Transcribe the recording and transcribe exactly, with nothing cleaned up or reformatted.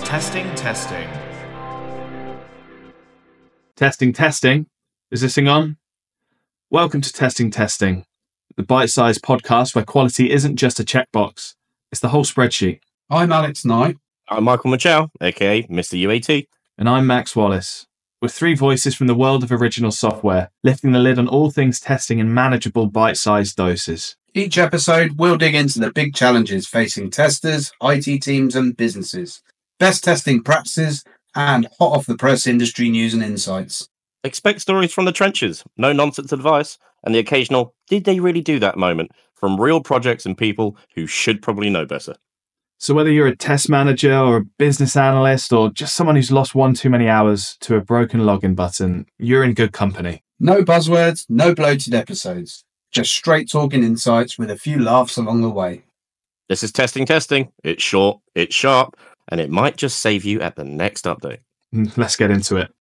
Testing, testing. Testing, testing. Is this thing on? Welcome to Testing, Testing, the bite-sized podcast where quality isn't just a checkbox, it's the whole spreadsheet. I'm Alex Knight. I'm Michael Machow, aka Mister U A T. And I'm Max Wallace. We're three voices from the world of original software, lifting the lid on all things testing in manageable bite-sized doses. Each episode, we'll dig into the big challenges facing testers, I T teams and businesses, best testing practices, and hot-off-the-press industry news and insights. Expect stories from the trenches, no nonsense advice, and the occasional "did they really do that" moment from real projects and people who should probably know better. So whether you're a test manager or a business analyst or just someone who's lost one too many hours to a broken login button, you're in good company. No buzzwords, no bloated episodes. Just straight talking insights with a few laughs along the way. This is Testing Testing. It's short, it's sharp, and it might just save you at the next update. Let's get into it.